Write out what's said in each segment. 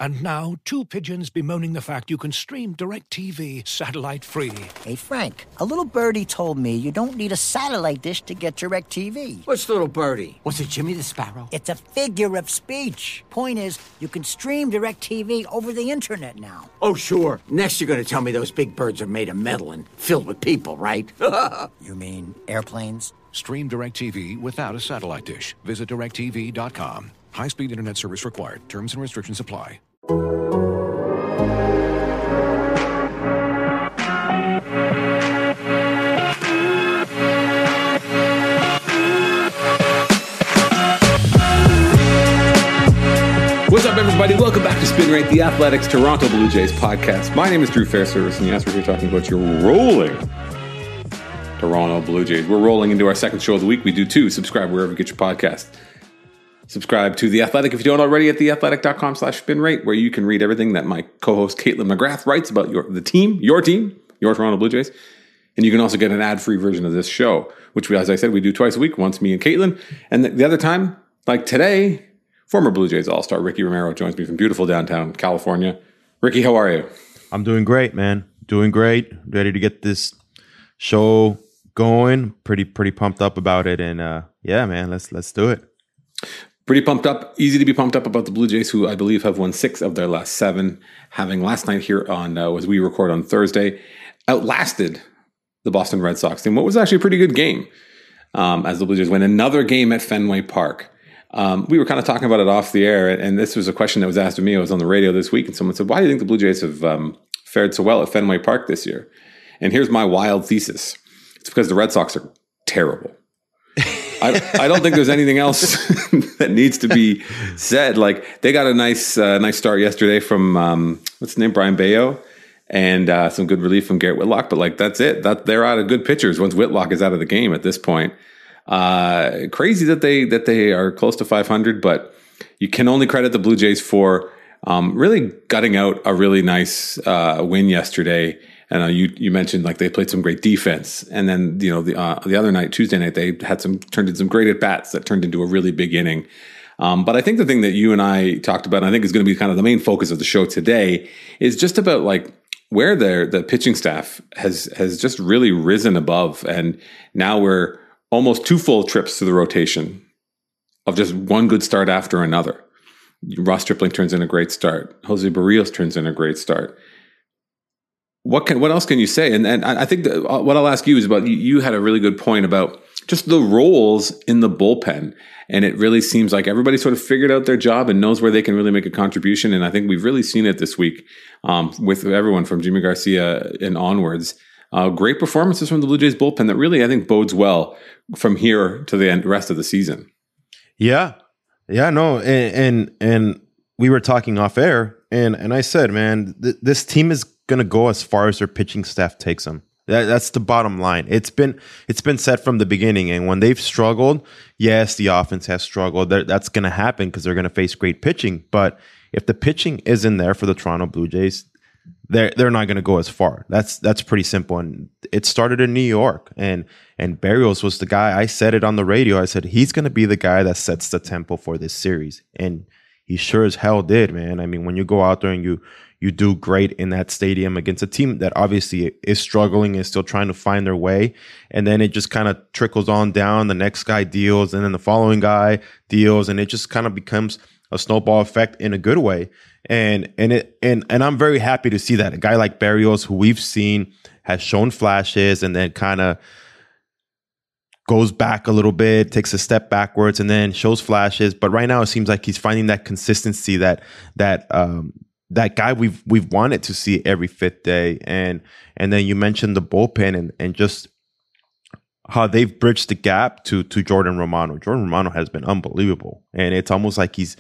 And now, two pigeons bemoaning the fact you can stream DirecTV satellite-free. Hey, Frank, a little birdie told me you don't need a satellite dish to get DirecTV. What's little birdie? Was it Jimmy the Sparrow? It's a figure of speech. Point is, you can stream DirecTV over the internet now. Oh, sure. Next you're going to tell me those big birds are made of metal and filled with people, right? You mean airplanes? Stream DirecTV without a satellite dish. Visit DirecTV.com. High-speed internet service required. Terms and restrictions apply. What's up, everybody? Welcome back to Spin Rate, the Athletics Toronto Blue Jays podcast. My name is Drew Fairservice, and yes, we're here talking about your rolling Toronto Blue Jays. We're rolling into our second show of the week. We do two. Subscribe wherever you get your podcast. Subscribe to The Athletic if you don't already at theathletic.com/spinrate, where you can read everything that my co-host Caitlin McGrath writes about your team, your Toronto Blue Jays. And you can also get an ad-free version of this show, which, as I said, we do twice a week, once me and Caitlin. And the other time, like today, former Blue Jays All-Star Ricky Romero joins me from beautiful downtown California. Ricky, how are you? I'm doing great, man. Doing great. Ready to get this show going. Pretty pumped up about it. And yeah, man, let's do it. Pretty pumped up. Easy to be pumped up about the Blue Jays, who I believe have won 6 of their last 7, having last night here on, as we record on Thursday, outlasted the Boston Red Sox in what was actually a pretty good game, as the Blue Jays win another game at Fenway Park. We were kind of talking about it off the air, and this was a question that was asked of me. I was on the radio this week, and someone said, why do you think the Blue Jays have fared so well at Fenway Park this year? And here's my wild thesis. It's because the Red Sox are terrible. I don't think there's anything else that needs to be said. Like, they got a nice start yesterday from what's his name, Brian Bayo, and some good relief from Garrett Whitlock. But like, that's it. They're out of good pitchers once Whitlock is out of the game at this point. Crazy that they are close to 500, but you can only credit the Blue Jays for really gutting out a really nice win yesterday. And you mentioned like they played some great defense, and then the other night, Tuesday night, they had turned in some great at bats that turned into a really big inning. But I think the thing that you and I talked about, and I think is going to be kind of the main focus of the show today, is just about like where the pitching staff has just really risen above, and now we're almost 2 full trips to the rotation of just one good start after another. Ross Stripling turns in a great start. Jose Barrios turns in a great start. What else can you say? And I think that what I'll ask you is about, you had a really good point about just the roles in the bullpen. And it really seems like everybody sort of figured out their job and knows where they can really make a contribution. And I think we've really seen it this week with everyone from Jimmy Garcia and onwards. Great performances from the Blue Jays bullpen that really, I think, bodes well from here to the rest of the season. Yeah, no. And we were talking off air, and I said, man, this team is going to go as far as their pitching staff takes them. That's the bottom line. It's been said from the beginning, and when they've struggled, yes, the offense has struggled. That's going to happen because they're going to face great pitching. But if the pitching isn't there for the Toronto Blue Jays, they're not going to go as far. That's pretty simple. And it started in New York, and Barrios was the guy. I said it on the radio. I said he's going to be the guy that sets the tempo for this series, and he sure as hell did, man. I mean, when you go out there and you do great in that stadium against a team that obviously is struggling and still trying to find their way, and then it just kind of trickles on down. The next guy deals, and then the following guy deals, and it just kind of becomes a snowball effect in a good way. And I'm very happy to see that a guy like Barrios, who we've seen has shown flashes and then kind of goes back a little bit, takes a step backwards, and then shows flashes. But right now, it seems like he's finding that consistency that guy we've wanted to see every 5th day. And then you mentioned the bullpen and just how they've bridged the gap to Jordan Romano. Jordan Romano has been unbelievable, and it's almost like he's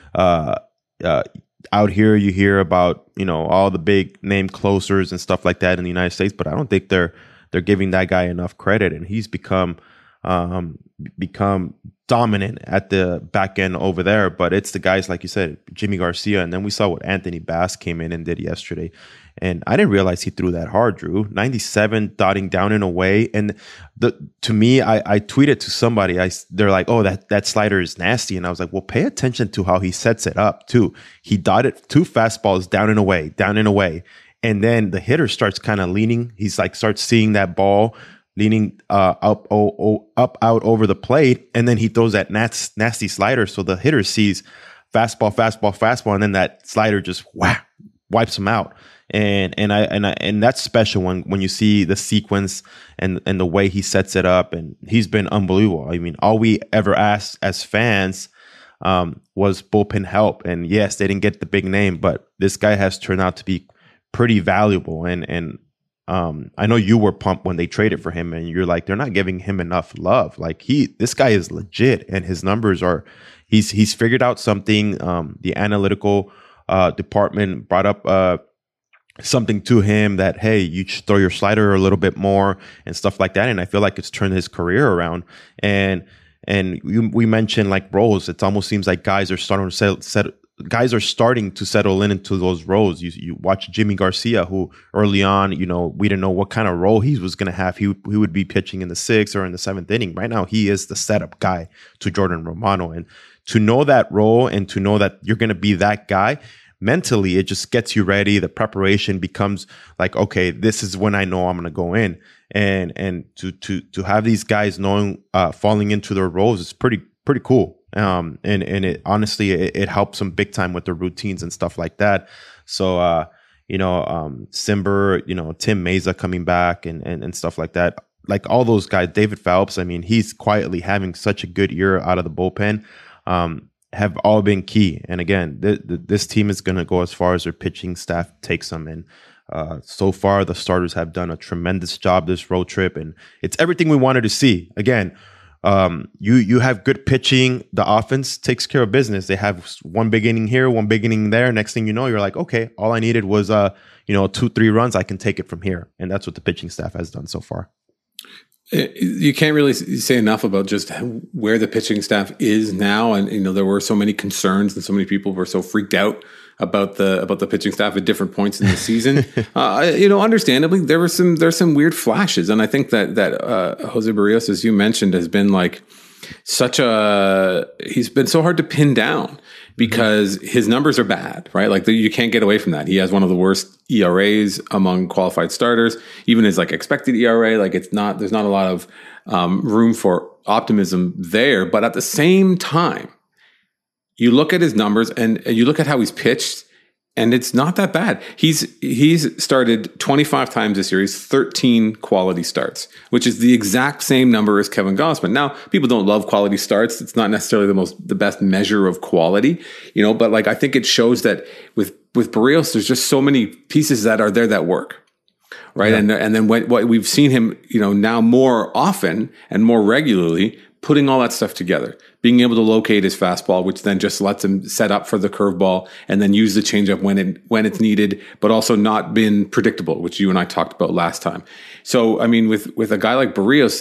out here. You hear about all the big name closers and stuff like that in the United States, but I don't think they're giving that guy enough credit, and he's become dominant at the back end over there, but it's the guys like you said, Jimmy Garcia, and then we saw what Anthony Bass came in and did yesterday. And I didn't realize he threw that hard, Drew. 97 dotting down and away. And to me, I tweeted to somebody, they're like, oh, that slider is nasty. And I was like, well, pay attention to how he sets it up too. He dotted 2 fastballs down and away. And then the hitter starts kind of leaning. He's like, starts seeing that ball leaning up out over the plate. And then he throws that nasty slider. So the hitter sees fastball. And then that slider just wipes him out. And that's special when you see the sequence and the way he sets it up, and he's been unbelievable. I mean, all we ever asked as fans was bullpen help, and yes, they didn't get the big name, but this guy has turned out to be pretty valuable. And I know you were pumped when they traded for him, and you're like, they're not giving him enough love. Like this guy is legit, and his numbers are. He's figured out something. The analytical department brought up something to him that, hey, you should throw your slider a little bit more and stuff like that. And I feel like it's turned his career around. And we mentioned like roles. It almost seems like guys are starting to settle into those roles. You watch Jimmy Garcia, who early on, we didn't know what kind of role he was going to have. He would be pitching in the 6th or in the 7th inning. Right now, he is the setup guy to Jordan Romano. And to know that role and to know that you're going to be that guy, mentally, it just gets you ready. The preparation becomes like, okay, this is when I know I'm going to go in, and to have these guys knowing, falling into their roles is pretty cool. And it honestly, it helps them big time with their routines and stuff like that. So, Simber, Tim Meza coming back and stuff like that. Like all those guys, David Phelps, I mean, he's quietly having such a good year out of the bullpen. Have all been key. And again, this team is going to go as far as their pitching staff takes them. And so far, the starters have done a tremendous job this road trip. And it's everything we wanted to see. Again, you have good pitching. The offense takes care of business. They have one big inning here, one big inning there. Next thing you know, you're like, okay, all I needed was 2-3 runs. I can take it from here. And that's what the pitching staff has done so far. You can't really say enough about just where the pitching staff is now. And, there were so many concerns and so many people were so freaked out about the pitching staff at different points in the season. Understandably, there's some weird flashes. And I think that Jose Barrios, as you mentioned, has been like he's been so hard to pin down because his numbers are bad, right? Like you can't get away from that. He has one of the worst ERAs among qualified starters. Even his like expected ERA, like there's not a lot of room for optimism there. But at the same time, you look at his numbers and you look at how he's pitched, and it's not that bad. He's started 25 times this year. He's 13 quality starts, which is the exact same number as Kevin Gausman. Now, people don't love quality starts. It's not necessarily the best measure of quality, but like I think it shows that with Barrios, there's just so many pieces that are there that work. Right. Yeah. And then what we've seen him, now more often and more regularly putting all that stuff together, being able to locate his fastball, which then just lets him set up for the curveball and then use the changeup when it's needed, but also not been predictable, which you and I talked about last time. So, I mean, with a guy like Barrios,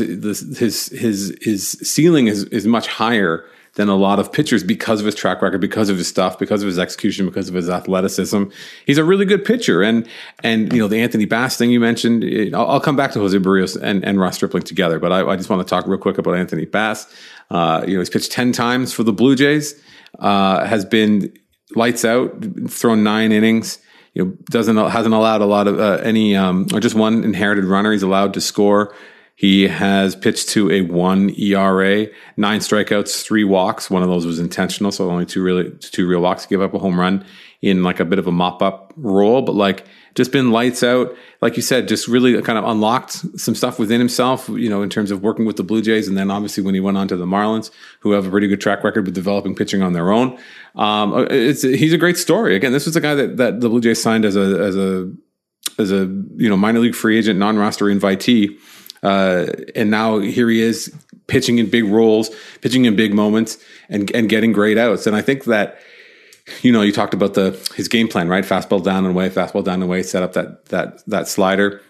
his ceiling is much higher than a lot of pitchers because of his track record, because of his stuff, because of his execution, because of his athleticism. He's a really good pitcher. And the Anthony Bass thing you mentioned, I'll come back to Jose Barrios and Ross Stripling together, but I just want to talk real quick about Anthony Bass. He's pitched 10 times for the Blue Jays, has been lights out, thrown 9 innings. Hasn't allowed a lot of or just one inherited runner he's allowed to score. He has pitched to a 1 ERA, 9 strikeouts, 3 walks. One of those was intentional, so only two real walks. Give up a home run in like a bit of a mop-up role, but like just been lights out. Like you said, just really kind of unlocked some stuff within himself, in terms of working with the Blue Jays. And then obviously when he went on to the Marlins, who have a pretty good track record with developing pitching on their own. He's a great story. Again, this was a guy that the Blue Jays signed as a minor league free agent, non-roster invitee. And now here he is pitching in big roles, pitching in big moments and getting great outs. And I think that, you talked about his game plan, right? Fastball down and away, set up that slider.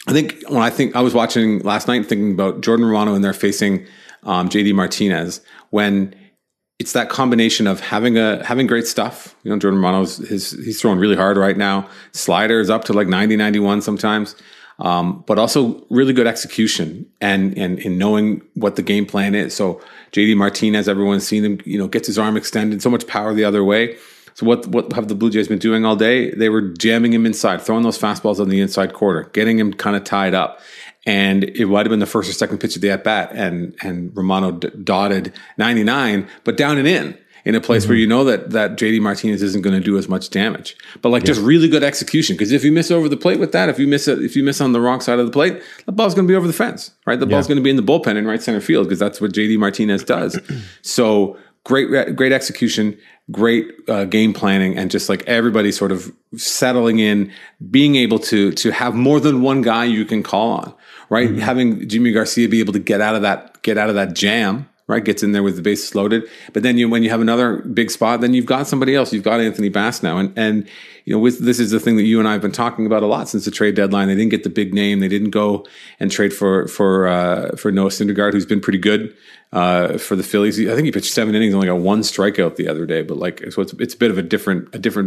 I was watching last night thinking about Jordan Romano and they're facing JD Martinez. when it's that combination of having great stuff. You know, Jordan Romano's he's throwing really hard right now. Slider is up to like 90, 91 sometimes. But also really good execution and in knowing what the game plan is. So JD Martinez, everyone's seen him, you know, gets his arm extended, so much power the other way. So what have the Blue Jays been doing all day? They were jamming him inside, throwing those fastballs on the inside quarter, getting him kind of tied up. And it might have been the first or second pitch of the at-bat, and Romano dotted 99, but down and in a place where you know that JD Martinez isn't going to do as much damage. But just really good execution. Because if you miss over the plate with that, if you miss on the wrong side of the plate, the ball's going to be over the fence, right? The ball's going to be in the bullpen in right center field, because that's what JD Martinez does. So great execution, great game planning, and just like everybody sort of settling in, being able to have more than one guy you can call on, right? Having Jimmy Garcia be able to get out of that jam, right? Gets in there with the bases loaded. But then when you have another big spot, then you've got somebody else. You've got Anthony Bass now. And you know, this is the thing that you and I have been talking about a lot since the trade deadline. They didn't get the big name. They didn't go and trade for Noah Syndergaard, who's been pretty good for the Phillies. I think he pitched 7 innings and only got 1 strikeout the other day. But so it's a bit of a different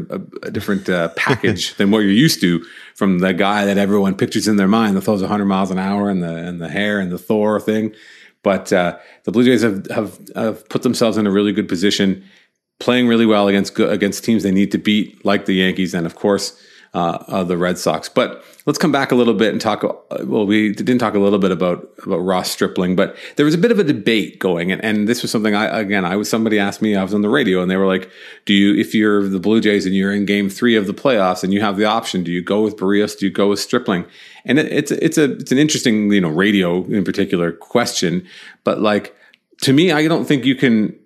package than what you're used to from the guy that everyone pictures in their mind that throws 100 miles an hour and the hair and the Thor thing. But the Blue Jays have put themselves in a really good position, playing really well against teams they need to beat, like the Yankees and, of course, the Red Sox. But let's come back a little bit and talk. Well, we didn't talk a little bit about Ross Stripling, but there was a bit of a debate going, and this was something somebody asked me. I was on the radio, and they were like, if you're the Blue Jays and you're in Game 3 of the playoffs and you have the option, do you go with Barrios? Do you go with Stripling? And it's an interesting, you know, radio in particular question, but like, to me, I don't think you can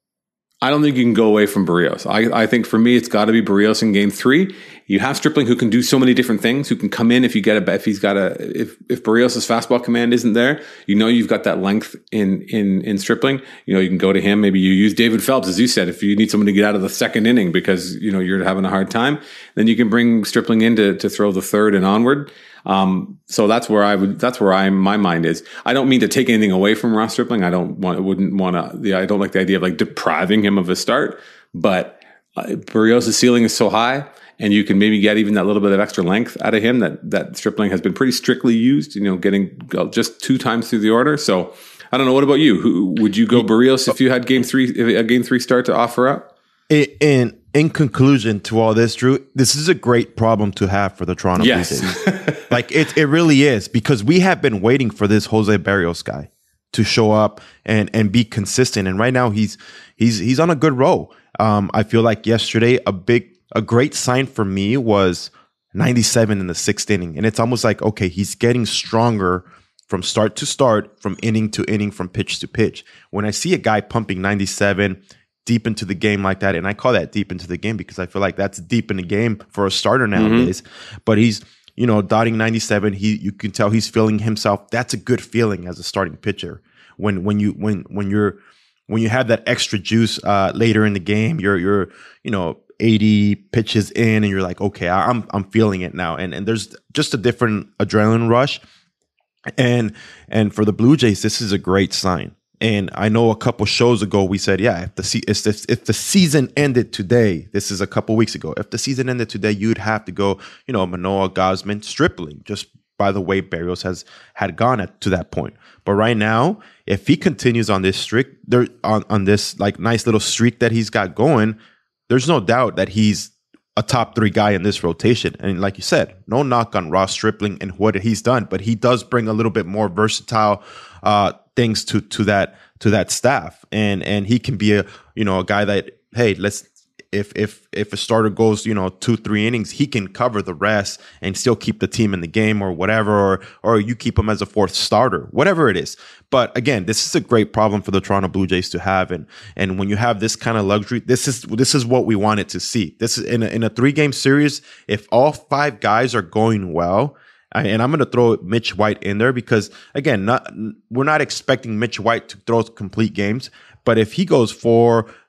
go away from Barrios. I think for me, it's got to be Barrios in Game 3. You have Stripling, who can do so many different things, who can come in if Barrios' fastball command isn't there, you know, you've got that length in Stripling. You know, you can go to him. Maybe you use David Phelps, as you said, if you need someone to get out of the second inning because, you know, you're having a hard time, then you can bring Stripling in to throw the third and onward. So that's where my mind is. I don't mean to take anything away from Ross Stripling. I don't like the idea of like depriving him of a start, but Barrios' ceiling is so high, and you can maybe get even that little bit of extra length out of him that Stripling has been pretty strictly used, you know, getting just 2 times through the order. So I don't know. What about you? Who would you go Barrios if you had a Game 3 start to offer up? In conclusion to all this, Drew, this is a great problem to have for the Toronto Blue Jays. Like it really is, because we have been waiting for this Jose Barrios guy to show up and be consistent. And right now he's on a good roll. I feel like yesterday a great sign for me was 97 in the 6th inning, and it's almost like, okay, he's getting stronger from start to start, from inning to inning, from pitch to pitch. When I see a guy pumping 97 deep into the game like that, and I call that deep into the game because I feel like that's deep in the game for a starter nowadays, but he's, you know, dotting 97, you can tell he's feeling himself. That's a good feeling as a starting pitcher. When you have that extra juice later in the game, you're 80 pitches in, and you're like, okay, I'm feeling it now, and there's just a different adrenaline rush, and for the Blue Jays, this is a great sign. And I know a couple shows ago we said, yeah, if the season ended today, this is a couple weeks ago, if the season ended today, you'd have to go, you know, Manoah, Gausman, Stripling, just by the way Barrios had gone to that point. But right now, if he continues on this streak, on this like nice little streak that he's got going, there's no doubt that he's a top 3 guy in this rotation. And like you said, no knock on Ross Stripling and what he's done, but he does bring a little bit more versatile things to that staff, and he can be a guy that, hey, if a starter goes 2-3 innings, he can cover the rest and still keep the team in the game or whatever, or you keep him as a 4th starter, whatever it is. But again, this is a great problem for the Toronto Blue Jays to have, and when you have this kind of luxury, this is what we wanted to see. This is in a 3-game series. If all 5 guys are going well. And I'm going to throw Mitch White in there because, again, we're not expecting Mitch White to throw complete games. But if he goes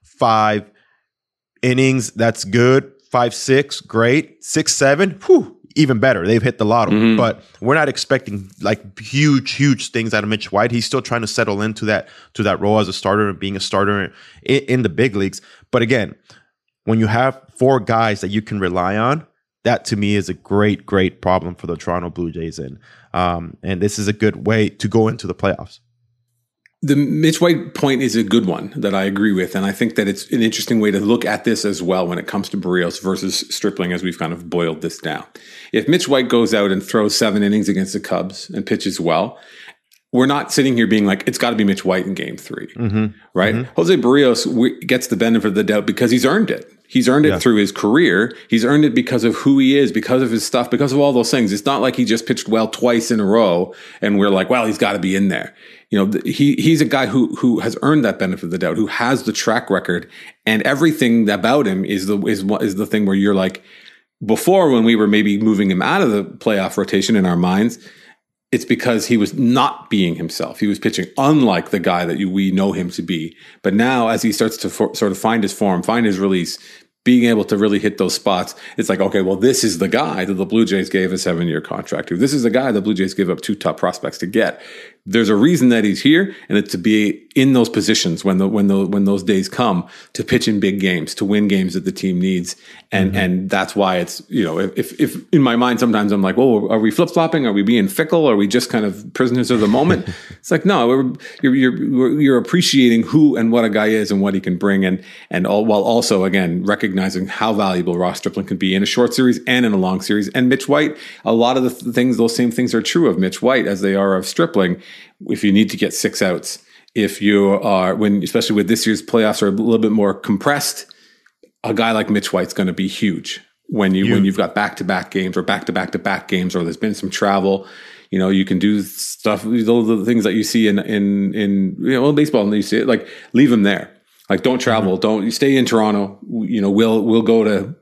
4-5 innings, that's good. 5-6, great. 6-7, even better. They've hit the lotto, but we're not expecting like huge things out of Mitch White. He's still trying to settle into that role as a starter and being a starter in the big leagues. But again, when you have 4 guys that you can rely on, that to me is a great problem for the Toronto Blue Jays. And this is a good way to go into the playoffs. The Mitch White point is a good one that I agree with. And I think that it's an interesting way to look at this as well when it comes to Berríos versus Stripling, as we've kind of boiled this down. If Mitch White goes out and throws 7 innings against the Cubs and pitches well, we're not sitting here being like, it's got to be Mitch White in game 3, right? Jose Berríos gets the benefit of the doubt because he's earned it. He's earned it through his career. He's earned it because of who he is, because of his stuff, because of all those things. It's not like he just pitched well twice in a row and we're like, well, he's got to be in there. You know, he's a guy who has earned that benefit of the doubt, who has the track record, and everything about him is the thing where you're like, before when we were maybe moving him out of the playoff rotation in our minds, it's because he was not being himself. He was pitching unlike the guy that we know him to be. But now as he starts to sort of find his form, find his release, being able to really hit those spots, it's like, okay, well, this is the guy that the Blue Jays gave a 7-year contract to. This is the guy the Blue Jays gave up 2 top prospects to get. There's a reason that he's here, and it's to be in those positions when those days come, to pitch in big games, to win games that the team needs, and that's why it's, you know, if in my mind sometimes I'm like, well, are we flip flopping? Are we being fickle? Are we just kind of prisoners of the moment? It's like, no, you're appreciating who and what a guy is and what he can bring, and all while also again recognizing how valuable Ross Stripling can be in a short series and in a long series. And Mitch White, a lot of the things, those same things are true of Mitch White as they are of Stripling. If you need to get 6 outs, if you are, especially with this year's playoffs are a little bit more compressed, a guy like Mitch White's going to be huge when you've got back-to-back games or back-to-back-to-back games, or there's been some travel. You know, you can do stuff, those are the things that you see in baseball, and you see it, like, leave him there. Like, don't travel, don't stay in Toronto. You know, we'll go to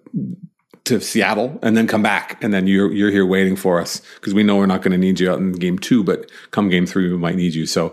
Seattle and then come back, and then you're here waiting for us, because we know we're not going to need you out in game 2, but come game 3 we might need you. So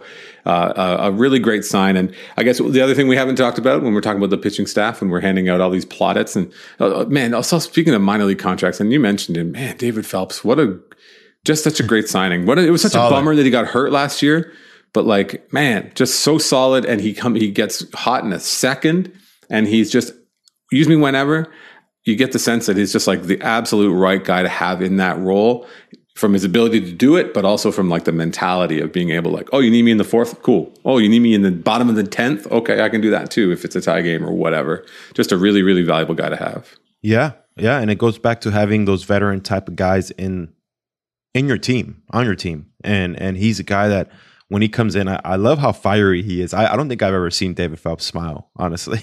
a really great sign. And I guess the other thing we haven't talked about when we're talking about the pitching staff and we're handing out all these plaudits, and man, also speaking of minor league contracts, and you mentioned him, man, David Phelps, just such a great signing. It was such a bummer that he got hurt last year, but like, man, just so solid. And he gets hot in a second, and he's just, use me whenever. You get the sense that he's just like the absolute right guy to have in that role, from his ability to do it, but also from like the mentality of being able, like, oh, you need me in the 4th? Cool. Oh, you need me in the bottom of the 10th? Okay, I can do that too if it's a tie game or whatever. Just a really, really valuable guy to have. Yeah. And it goes back to having those veteran type of guys in your team, on your team. And he's a guy that when he comes in, I love how fiery he is. I don't think I've ever seen David Phelps smile, honestly,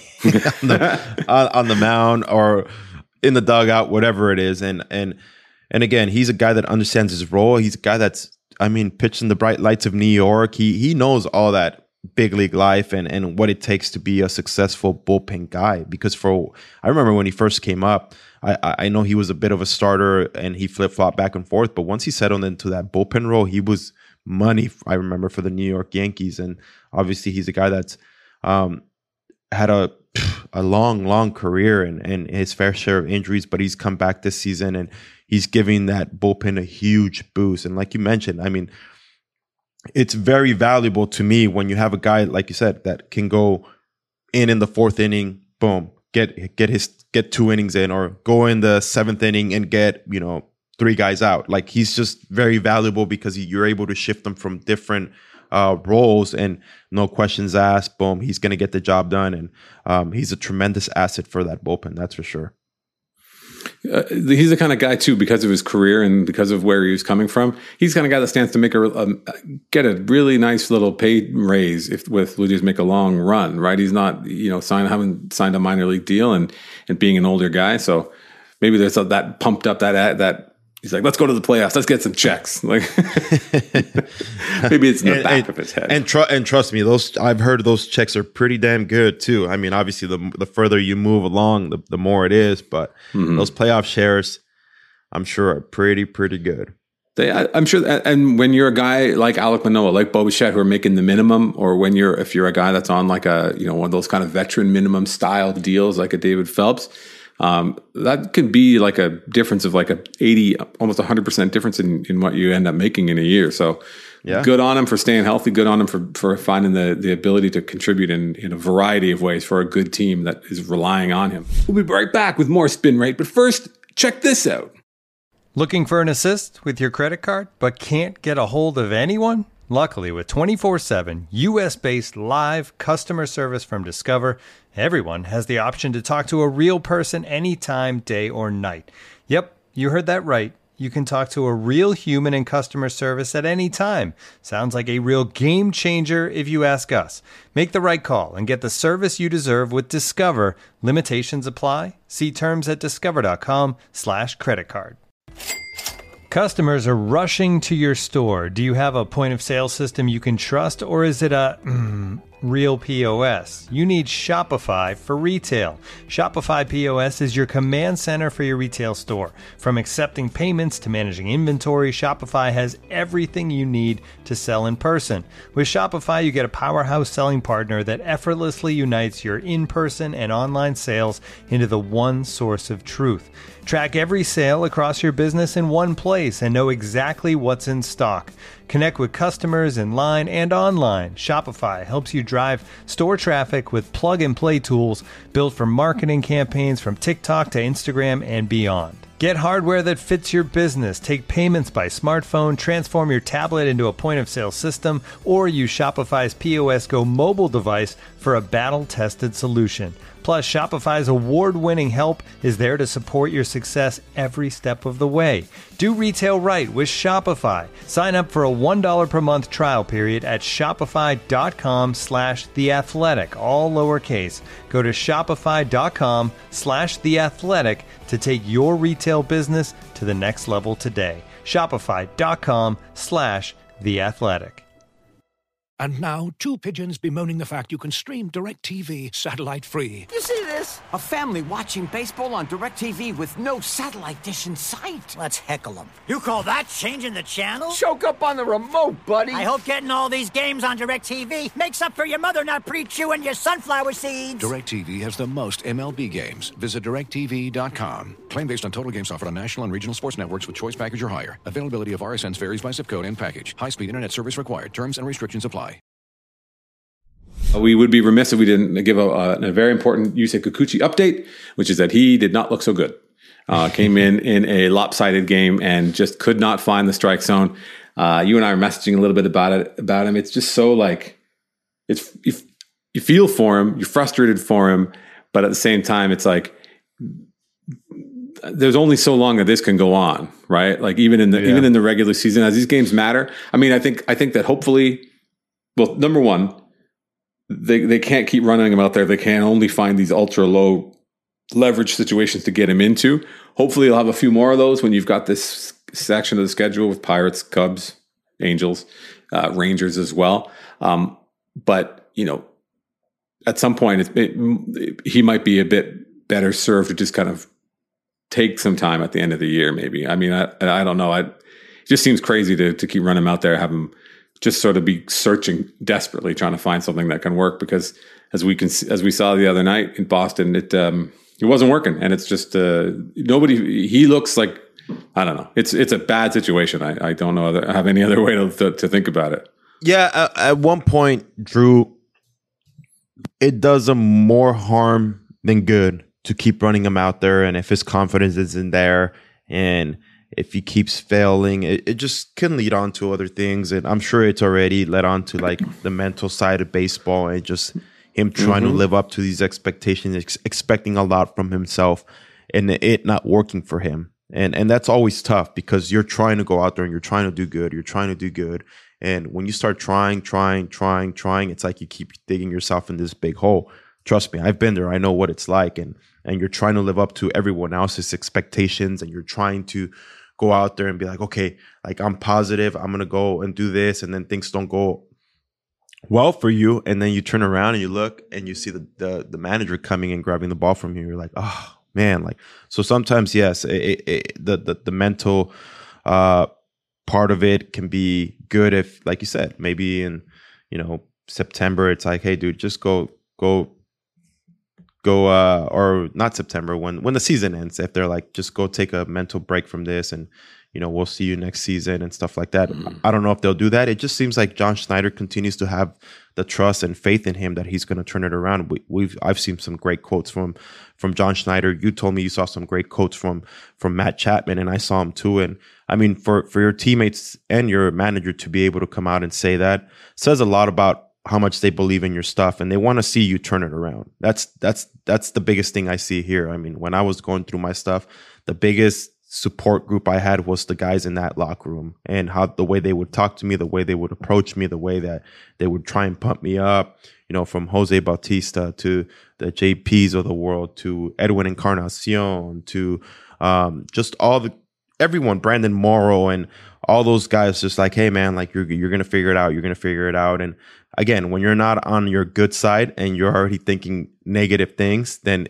on the mound or in the dugout, whatever it is. And again, he's a guy that understands his role. He's a guy that's, pitched in the bright lights of New York. He knows all that big league life and what it takes to be a successful bullpen guy. Because I remember when he first came up, I know he was a bit of a starter and he flip-flopped back and forth. But once he settled into that bullpen role, he was money, I remember, for the New York Yankees. And obviously he's a guy that's had a long career and his fair share of injuries, but he's come back this season and he's giving that bullpen a huge boost. And like you mentioned, it's very valuable to me when you have a guy, like you said, that can go in the 4th inning, boom, get 2 innings in, or go in the 7th inning and get, 3 guys out. Like, he's just very valuable because you're able to shift them from different roles and no questions asked, boom, he's going to get the job done. And he's a tremendous asset for that bullpen, that's for sure. He's the kind of guy too, because of his career and because of where he was coming from. He's the kind of guy that stands to make get a really nice little pay raise with Blue Jays make a long run, right? He's not, haven't signed a minor league deal and being an older guy. So maybe there's that pumped up that he's like, let's go to the playoffs. Let's get some checks. Like, maybe it's in the back of his head. And trust me, I've heard those checks are pretty damn good too. Obviously, the further you move along, the more it is. But those playoff shares, I'm sure, are pretty good. I'm sure. And when you're a guy like Alek Manoah, like Bo Bichette, who are making the minimum, or if you're a guy that's on like one of those kind of veteran minimum style deals, like a David Phelps. that could be like a difference of like a 80, almost 100% difference in what you end up making in a year. So good on him for staying healthy. Good on him for finding the ability to contribute in a variety of ways for a good team that is relying on him. We'll be right back with more Spin Rate. But first, check this out. Looking for an assist with your credit card, but can't get a hold of anyone? Luckily, with 24/7 U.S.-based live customer service from Discover, everyone has the option to talk to a real person anytime, day or night. Yep, you heard that right. You can talk to a real human in customer service at any time. Sounds like a real game changer if you ask us. Make the right call and get the service you deserve with Discover. Limitations apply. See terms at discover.com/creditcard. Customers are rushing to your store. Do you have a point of sale system you can trust, or is it a real POS? You need Shopify for retail. Shopify POS is your command center for your retail store. From accepting payments to managing inventory, Shopify has everything you need to sell in person. With Shopify, you get a powerhouse selling partner that effortlessly unites your in-person and online sales into the one source of truth. Track every sale across your business in one place and know exactly what's in stock. Connect with customers in line and online. Shopify helps you drive store traffic with plug-and-play tools built for marketing campaigns from TikTok to Instagram and beyond. Get hardware that fits your business. Take payments by smartphone, transform your tablet into a point-of-sale system, or use Shopify's POS Go mobile device for a battle-tested solution. Plus, Shopify's award-winning help is there to support your success every step of the way. Do retail right with Shopify. Sign up for a $1 per month trial period at shopify.com/theathletic, all lowercase. Go to shopify.com/theathletic to take your retail business to the next level today. Shopify.com/theathletic. And now, two pigeons bemoaning the fact you can stream DirecTV satellite-free. You see this? A family watching baseball on DirecTV with no satellite dish in sight. Let's heckle them. You call that changing the channel? Choke up on the remote, buddy. I hope getting all these games on DirecTV makes up for your mother not pre-chewing your sunflower seeds. DirecTV has the most MLB games. Visit DirecTV.com. Claim based on total games offered on national and regional sports networks with choice package or higher. Availability of RSNs varies by zip code and package. High-speed internet service required. Terms and restrictions apply. We would be remiss if we didn't give a very important Yusei Kikuchi update, which is that he did not look so good. Came in a lopsided game and just could not find the strike zone. You and I were messaging a little bit about him. It's just so like, you feel for him, you're frustrated for him, but at the same time, it's like there's only so long that this can go on, right? Like even in the regular season, as these games matter. I mean, I think that hopefully, well, number one, they can't keep running him out there. They can only find these ultra low leverage situations to get him into. Hopefully you'll have a few more of those when you've got this section of the schedule with Pirates, Cubs, Angels, Rangers as well. But, you know, at some point he might be a bit better served to just kind of take some time at the end of the year, maybe. I mean, I don't know. It just seems crazy to keep running him out there, have him just sort of be searching desperately, trying to find something that can work. Because as we saw the other night in Boston, it wasn't working, and it's just nobody. He looks like, I don't know. It's a bad situation. I don't know. Have any other way to think about it. Yeah, at one point, Drew, it does him more harm than good to keep running him out there, and if his confidence isn't there, and if he keeps failing, it just can lead on to other things. And I'm sure it's already led on to like the mental side of baseball and just him trying to live up to these expectations, expecting a lot from himself and it not working for him. And that's always tough because you're trying to go out there and you're trying to do good. You're trying to do good. And when you start trying, it's like you keep digging yourself in this big hole. Trust me, I've been there. I know what it's like. And you're trying to live up to everyone else's expectations and you're trying to go out there and be like, okay, like I'm positive, I'm going to go and do this. And then things don't go well for you. And then you turn around and you look and you see the manager coming and grabbing the ball from you. You're like, oh man. Like, so sometimes, yes, the mental part of it can be good if, like you said, maybe in, September, it's like, hey dude, just go go or not September, when the season ends, if they're like, just go take a mental break from this and, we'll see you next season and stuff like that. I don't know if they'll do that. It just seems like John Schneider continues to have the trust and faith in him that he's going to turn it around. I've seen some great quotes from John Schneider. You told me you saw some great quotes from Matt Chapman, and I saw him too. And I mean, for your teammates and your manager to be able to come out and say that says a lot about how much they believe in your stuff, and they want to see you turn it around. That's the biggest thing I see here. I mean, when I was going through my stuff, the biggest support group I had was the guys in that locker room, and how the way they would talk to me, the way they would approach me, the way that they would try and pump me up, from Jose Bautista to the JPs of the world to Edwin Encarnacion to just everyone, Brandon Morrow and all those guys, just like, hey man, like you're going to figure it out. You're going to figure it out. And again, when you're not on your good side and you're already thinking negative things, then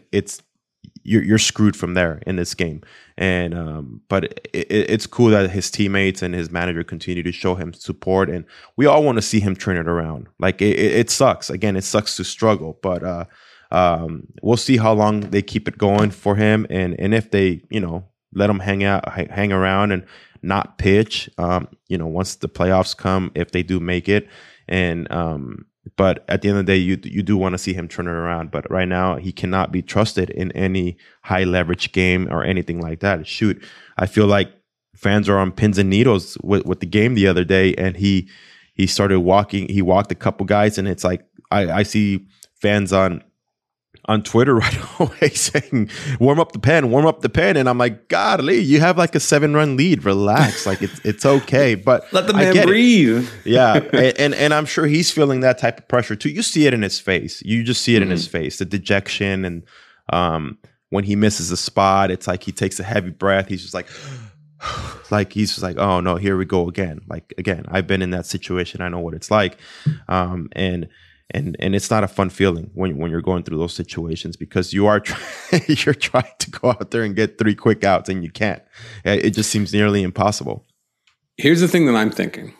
you're screwed from there in this game. And but it's cool that his teammates and his manager continue to show him support, and we all want to see him turn it around. Like it sucks. Again, it sucks to struggle, but we'll see how long they keep it going for him, and if they let him hang around and not pitch. Once the playoffs come, if they do make it, and but at the end of the day, you do want to see him turn it around. But right now, he cannot be trusted in any high leverage game or anything like that. Shoot, I feel like fans are on pins and needles with the game the other day, and he started walking. He walked a couple guys, and it's like I see fans on Twitter right away saying, warm up the pen. And I'm like, golly, you have like a 7-run lead. Relax. Like it's okay. But let the man breathe. Yeah. And I'm sure he's feeling that type of pressure too. You see it in his face. You just see it in his face, the dejection. And when he misses a spot, it's like he takes a heavy breath. He's just like, he's just like, oh no, here we go again. Like, again, I've been in that situation. I know what it's like. And it's not a fun feeling when you're going through those situations, because you're trying to go out there and get 3 quick outs and you can't. It just seems nearly impossible. Here's the thing that I'm thinking.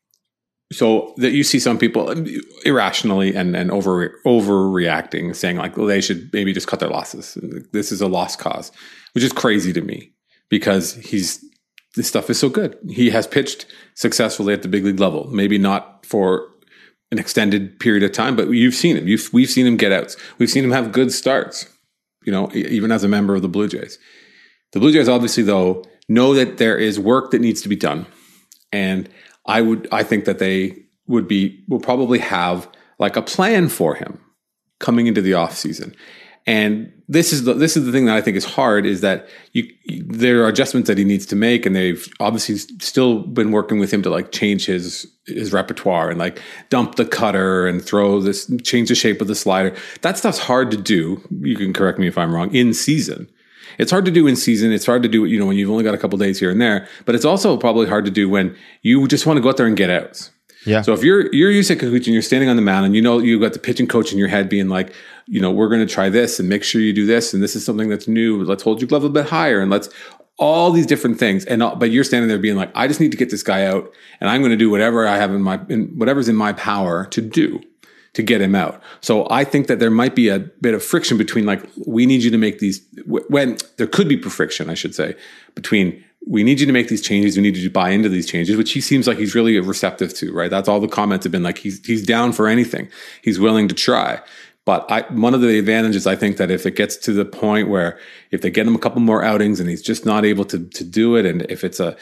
So that you see some people irrationally and overreacting, saying like, well, they should maybe just cut their losses. This is a lost cause, which is crazy to me, because this stuff is so good. He has pitched successfully at the big league level, maybe not for an extended period of time, but you've seen him. We've seen him get outs. We've seen him have good starts, even as a member of the Blue Jays. The Blue Jays obviously, though, know that there is work that needs to be done. And I think that they will probably have like a plan for him coming into the off season. And this is the thing that I think is hard, is that there are adjustments that he needs to make, and they've obviously still been working with him to like change his repertoire and like dump the cutter and change the shape of the slider. That stuff's hard to do. You can correct me if I'm wrong. In season, it's hard to do in season. It's hard to do when you've only got a couple days here and there. But it's also probably hard to do when you just want to go out there and get outs. Yeah. So if you're Yusei Kikuchi and you're standing on the mound and you've got the pitching coach in your head being like, we're going to try this and make sure you do this, and this is something that's new. Let's hold your glove a bit higher, and let's all these different things. But you're standing there being like, I just need to get this guy out, and I'm going to do whatever I have whatever's in my power to do to get him out. So I think that there might be a bit of friction between like, we need you to make these, when there could be friction, I should say, between we need you to make these changes. We need you to buy into these changes, which he seems like he's really receptive to, right? That's all the comments have been like, he's down for anything. He's willing to try. But one of the advantages, I think, that if it gets to the point where if they get him a couple more outings and he's just not able to do it, and if it's a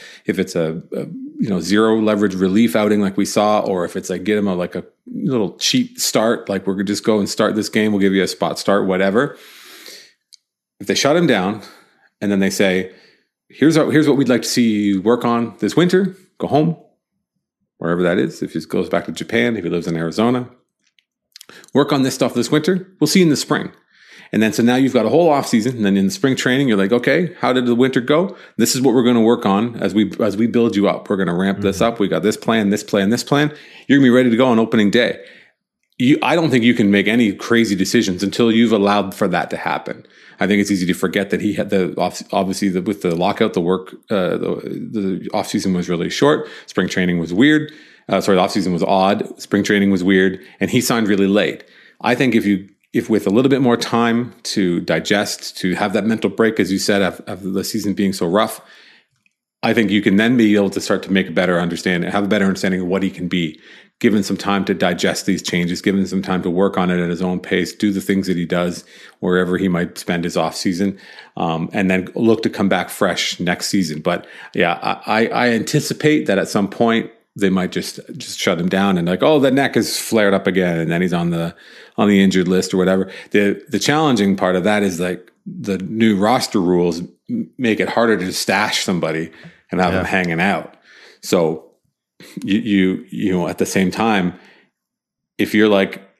zero leverage relief outing like we saw, or if it's like get him a little cheap start, like we're gonna just go and start this game, we'll give you a spot start, whatever. If they shut him down and then they say, here's what we'd like to see you work on this winter, go home, wherever that is. If he goes back to Japan, if he lives in Arizona, work on this stuff this winter. We'll see you in the spring. And then so now you've got a whole off season, and then in the spring training, you're like, okay, how did the winter go? This is what we're going to work on as we build you up. We're going to ramp this up. We got this plan, this plan, this plan. You're going to be ready to go on opening day. I don't think you can make any crazy decisions until you've allowed for that to happen. I think it's easy to forget that he had with the lockout, the work, the off season was really short. Spring training was weird. The off season was odd. Spring training was weird, and he signed really late. I think if you if with a little bit more time to digest, to have that mental break, as you said, of the season being so rough, I think you can then be able to start to make a better understanding, have a better understanding of what he can be, given some time to digest these changes, given some time to work on it at his own pace, do the things that he does wherever he might spend his off season, and then look to come back fresh next season. But yeah, I anticipate that at some point they might just shut him down and like, oh, the neck is flared up again, and then he's on the injured list or whatever. The challenging part of that is like the new roster rules make it harder to stash somebody and have them hanging out. So you know, at the same time, if you're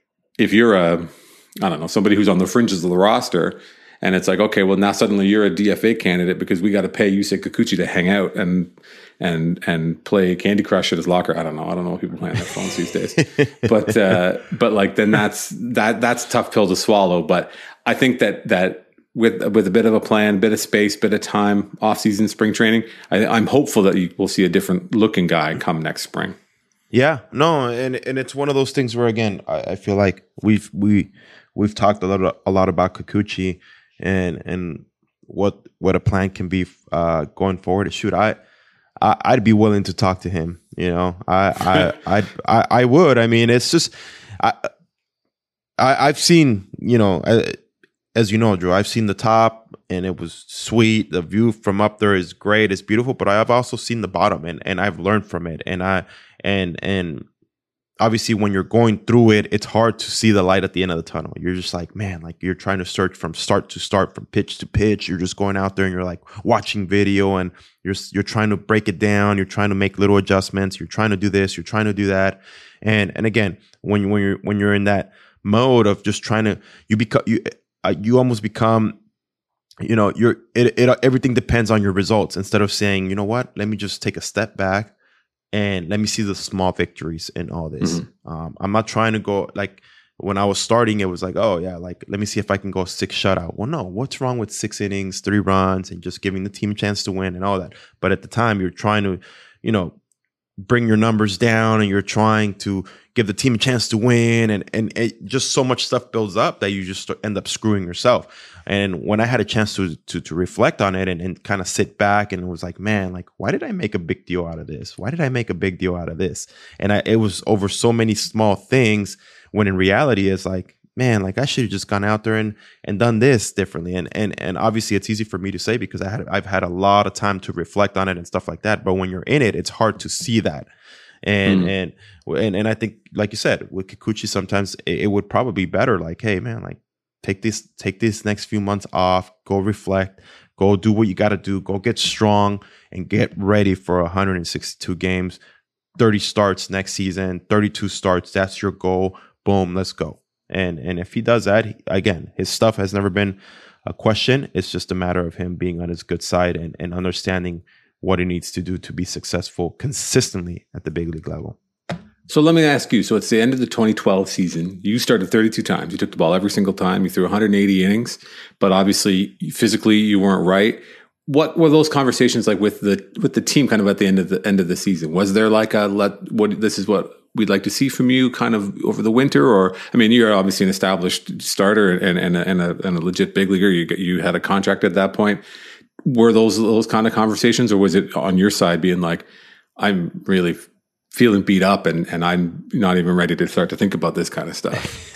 I don't know, somebody who's on the fringes of the roster, and it's like, okay, well now suddenly you're a DFA candidate because we got to pay Yusei Kikuchi to hang out and play Candy Crush at his locker. I don't know what people play on their phones these days, but like then that's a tough pill to swallow. But I think that with a bit of a plan, bit of space, bit of time, off-season spring training, I'm hopeful that you will see a different looking guy come next spring. Yeah, no, and it's one of those things where again, I feel like we've talked a lot about Kikuchi and what a plan can be going forward. Shoot, I'd be willing to talk to him. You know, I would. I mean, it's just I've seen, you know. As you know, Drew, I've seen the top and it was sweet. The view from up there is great. It's beautiful, but I've also seen the bottom and I've learned from it. And obviously when you're going through it, it's hard to see the light at the end of the tunnel. You're just like, man, like you're trying to search from start to start, from pitch to pitch. You're just going out there and you're like watching video and you're trying to break it down. You're trying to make little adjustments. You're trying to do this. You're trying to do that. And again, when you're in that mode of just trying to, you almost become, you know, everything depends on your results instead of saying, you know what, let me just take a step back and let me see the small victories in all this. Mm-hmm. I'm not trying to go like when I was starting, it was like, oh yeah, like let me see if I can go 6 shutout. Well, no, what's wrong with 6 innings, 3 runs, and just giving the team a chance to win and all that? But at the time, you're trying to, you know, bring your numbers down and you're trying to give the team a chance to win and it, just so much stuff builds up that you just end up screwing yourself. And when I had a chance to reflect on it and kind of sit back and it was like, man, like, why did I make a big deal out of this? Why did I make a big deal out of this? And it was over so many small things when in reality it's like, man, like I should have just gone out there and done this differently. And obviously it's easy for me to say because I've had a lot of time to reflect on it and stuff like that. But when you're in it, it's hard to see that. And I think, like you said, with Kikuchi, sometimes it would probably be better. Like, hey, man, like take this next few months off, go reflect, go do what you got to do, go get strong and get ready for 162 games, 30 starts next season, 32 starts. That's your goal. Boom, let's go. And if he does that, again, his stuff has never been a question. It's just a matter of him being on his good side and understanding what he needs to do to be successful consistently at the big league level. So let me ask you, so it's the end of the 2012 season. You started 32 times. You took the ball every single time. You threw 180 innings, but obviously physically you weren't right. What were those conversations like with the team kind of at the end of the season? Was there like this is what we'd like to see from you kind of over the winter? Or, I mean, you're obviously an established starter and a legit big leaguer. You had a contract at that point. Were those kind of conversations, or was it on your side being like, I'm really feeling beat up and I'm not even ready to start to think about this kind of stuff?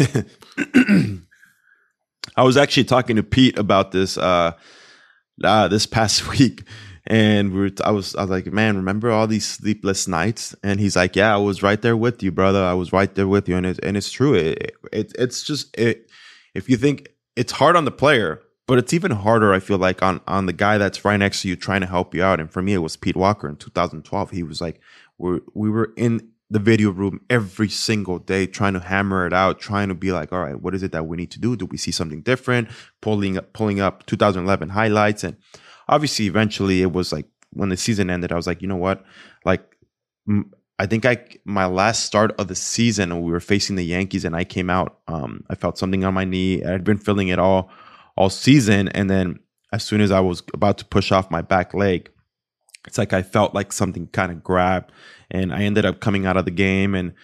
I was actually talking to Pete about this this past week. And I was like, man, remember all these sleepless nights? And he's like, yeah, I was right there with you, brother. I was right there with you. And it's true. It's just, if you think it's hard on the player, but it's even harder, I feel like, on the guy that's right next to you trying to help you out. And for me, it was Pete Walker in 2012. He was like, we were in the video room every single day trying to hammer it out, trying to be like, all right, what is it that we need to do? Do we see something different? Pulling up 2011 highlights. And obviously, eventually, it was like when the season ended, I was like, you know what? Like, I think my last start of the season, we were facing the Yankees, and I came out. I felt something on my knee. I had been feeling it all season, and then as soon as I was about to push off my back leg, it's like I felt like something kind of grabbed, and I ended up coming out of the game, and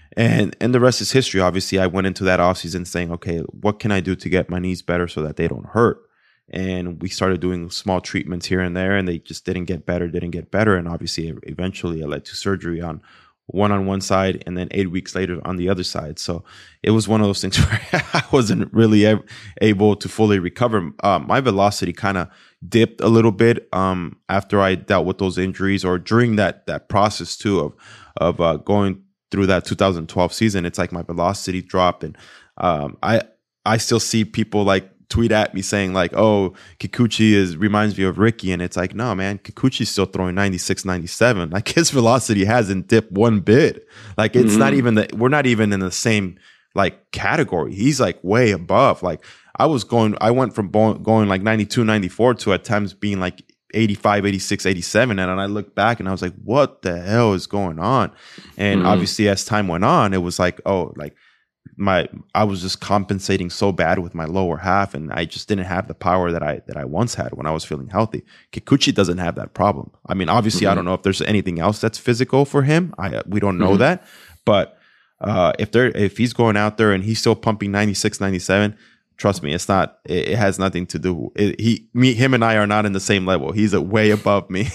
And the rest is history. Obviously, I went into that offseason saying, okay, what can I do to get my knees better so that they don't hurt? And we started doing small treatments here and there, and they just didn't get better. And obviously, eventually, it led to surgery on one side, and then 8 weeks later on the other side. So it was one of those things where I wasn't really able to fully recover. My velocity kind of dipped a little bit after I dealt with those injuries, or during that process too of going through that 2012 season. It's like my velocity dropped, and I still see people like tweet at me saying like, oh, Kikuchi reminds me of Ricky. And it's like, no, man, Kikuchi's still throwing 96, 97. Like his velocity hasn't dipped one bit. Like it's not even we're not even in the same like category. He's like way above. Like I went from going like 92, 94 to at times being like 85, 86, 87. And I looked back and I was like, what the hell is going on? And obviously as time went on, it was like, oh, like I was just compensating so bad with my lower half, and I just didn't have the power that I once had when I was feeling healthy. Kikuchi doesn't have that problem. I mean, obviously, I don't know if there's anything else that's physical for him. We don't know that, but if he's going out there and he's still pumping 96, 97, trust me, it's not. It has nothing to do. Him and I are not in the same level. He's way above me.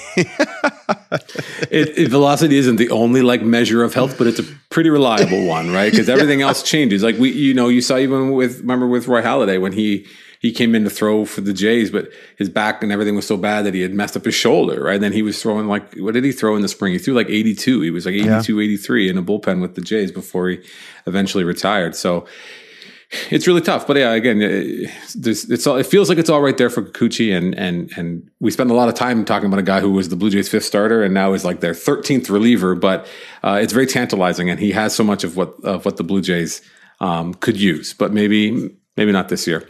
Velocity isn't the only like measure of health, but it's a pretty reliable one, right? Because everything else changes. Like you saw even with Roy Halladay when he came in to throw for the Jays, but his back and everything was so bad that he had messed up his shoulder, right? And then he was throwing like, what did he throw in the spring? He threw like 82. He was like 82, 83 in a bullpen with the Jays before he eventually retired. So it's really tough, but yeah, again, it feels like it's all right there for Kikuchi, and we spent a lot of time talking about a guy who was the Blue Jays' 5th starter and now is like their 13th reliever. But it's very tantalizing, and he has so much of what the Blue Jays could use, but maybe not this year.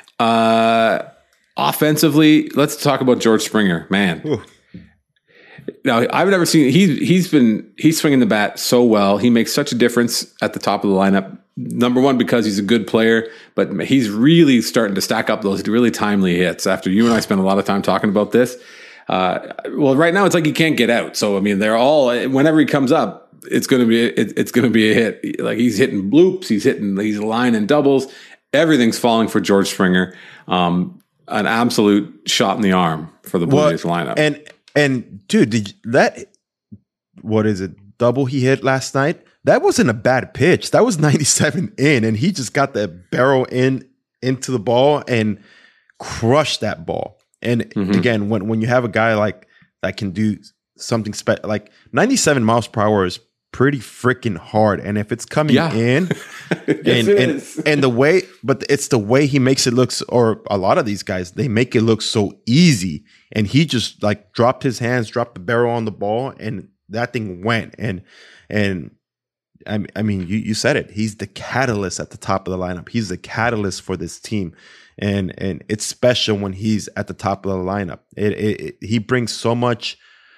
Offensively, let's talk about George Springer, man. Ooh. Now, I've never seen he's swinging the bat so well. He makes such a difference at the top of the lineup. Number one, because he's a good player, but he's really starting to stack up those really timely hits. After you and I spent a lot of time talking about this, well, right now it's like he can't get out. So I mean, they're all whenever he comes up, it's going to be a hit. Like he's hitting bloops, he's lining doubles. Everything's falling for George Springer. An absolute shot in the arm for the Blue Jays lineup. And dude, what is it? Double he hit last night. That wasn't a bad pitch. That was 97 in, and he just got the barrel into the ball and crushed that ball. And again, when you have a guy like that can do something special, like 97 miles per hour is pretty freaking hard. And if it's coming in, and the way, but it's the way he makes it look, or a lot of these guys, they make it look so easy. And he just like dropped his hands, dropped the barrel on the ball, and that thing went. And I mean, you said it. He's the catalyst at the top of the lineup. He's the catalyst for this team, and it's special when he's at the top of the lineup. He brings so much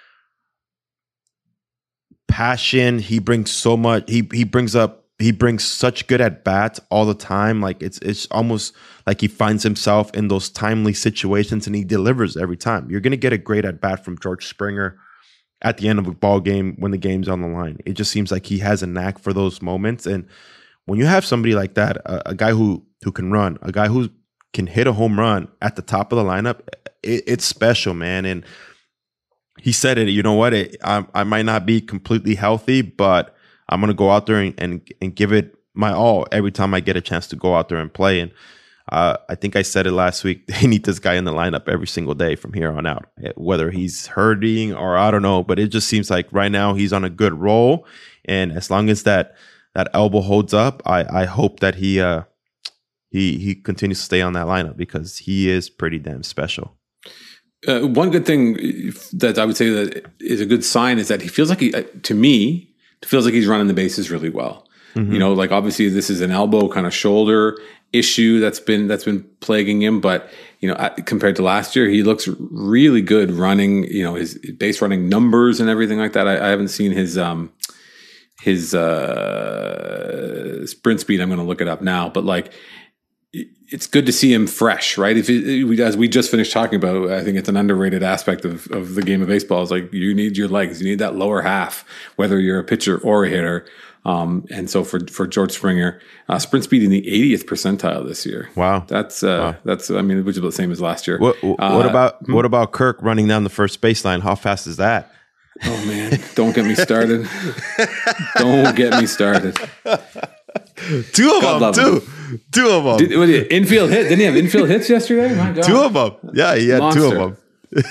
passion. He brings so much. He brings such good at bats all the time. Like it's almost like he finds himself in those timely situations, and he delivers every time. You're gonna get a great at bat from George Springer at the end of a ball game when the game's on the line. It just seems like he has a knack for those moments. And when you have somebody like that, a guy who can run, a guy who can hit a home run at the top of the lineup, it's special, man. And he said it, you know what? I might not be completely healthy, but I'm going to go out there and give it my all every time I get a chance to go out there and play. And I think I said it last week. They need this guy in the lineup every single day from here on out, whether he's hurting or I don't know. But it just seems like right now he's on a good roll, and as long as that elbow holds up, I hope that he continues to stay on that lineup, because he is pretty damn special. One good thing that I would say that is a good sign is that he feels like he's running the bases really well. Mm-hmm. You know, like obviously this is an elbow kind of shoulder issue that's been plaguing him, but you know, compared to last year, he looks really good running. You know, his base running numbers and everything like that. I haven't seen his sprint speed. I'm going to look it up now, but like it's good to see him fresh, right? As we just finished talking about, I think it's an underrated aspect of the game of baseball. It's like you need your legs, you need that lower half, whether you're a pitcher or a hitter. And so for George Springer, sprint speed in the 80th percentile this year. Wow, that's I mean, which is about the same as last year. What about Kirk running down the first baseline? How fast is that? Oh man, don't get me started. Don't get me started. Two of them. Infield hit. Didn't he have infield hits yesterday? My God. Two of them. Yeah, he had Monster. two of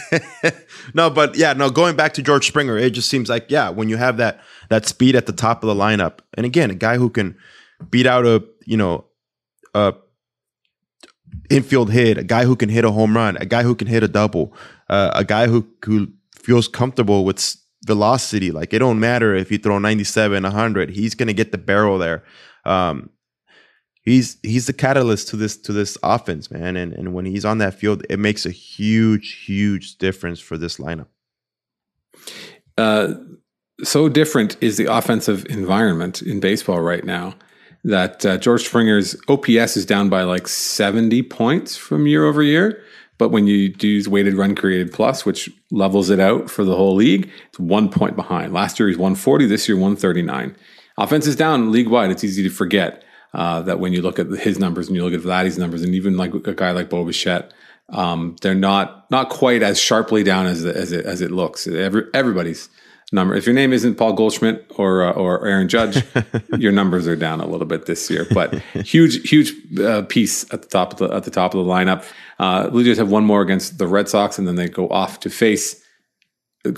them. Going back to George Springer, it just seems like, when you have that speed at the top of the lineup, and again, a guy who can beat out a infield hit, a guy who can hit a home run, a guy who can hit a double, a guy who feels comfortable with velocity. Like, it don't matter if you throw 97, 100, he's going to get the barrel there. He's the catalyst to this offense, man. And when he's on that field, it makes a huge difference for this lineup. So different is the offensive environment in baseball right now that George Springer's OPS is down by like 70 points from year over year. But when you do use weighted run created plus, which levels it out for the whole league, it's 1 point behind. Last year he's 140, this year 139. Offense is down league wide. It's easy to forget that when you look at his numbers and you look at Vladdy's numbers, and even like a guy like Bo Bichette, they're not quite as sharply down as it looks. Everybody's number. If your name isn't Paul Goldschmidt or Aaron Judge, your numbers are down a little bit this year. But huge piece at the top of the lineup. Blue Jays have one more against the Red Sox, and then they go off to face the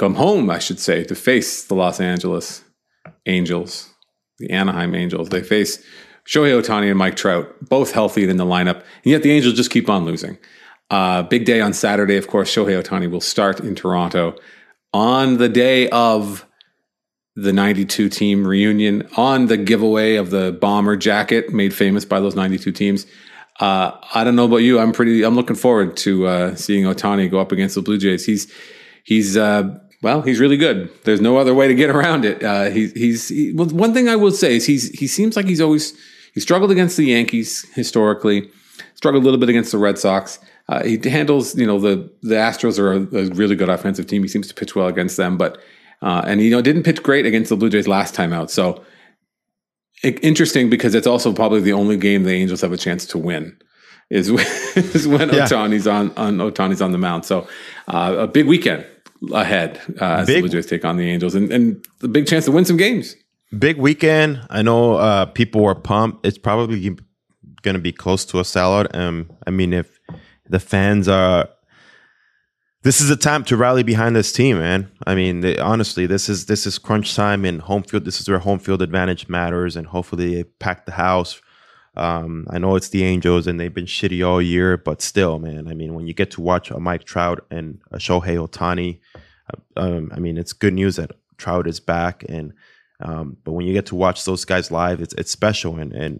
Los Angeles Angels, the Anaheim Angels. They face Shohei Ohtani and Mike Trout, both healthy and in the lineup, and yet the Angels just keep on losing. Big day on Saturday, of course. Shohei Ohtani will start in Toronto on the day of the 92 team reunion, on the giveaway of the bomber jacket made famous by those 92 teams. I don't know about you. I'm looking forward to seeing Ohtani go up against the Blue Jays. He's really good. There's no other way to get around it. One thing I will say is he seems like he struggled against the Yankees historically, struggled a little bit against the Red Sox. He handles, the Astros are a really good offensive team. He seems to pitch well against them, but didn't pitch great against the Blue Jays last time out. So interesting, because it's also probably the only game the Angels have a chance to win is when Ohtani's on the mound. So a big weekend ahead as the Blue Jays take on the Angels, and the big chance to win some games. Big weekend. I know people were pumped. It's probably going to be close to a sellout. I mean, if the fans are, this is a time to rally behind this team, man. I mean, honestly, this is crunch time in home field. This is where home field advantage matters, and hopefully they pack the house. I know it's the Angels and they've been shitty all year, but still, man. I mean, when you get to watch a Mike Trout and a Shohei Ohtani, I mean, it's good news that Trout is back, and but when you get to watch those guys live, it's special,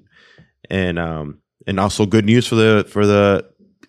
and also good news for the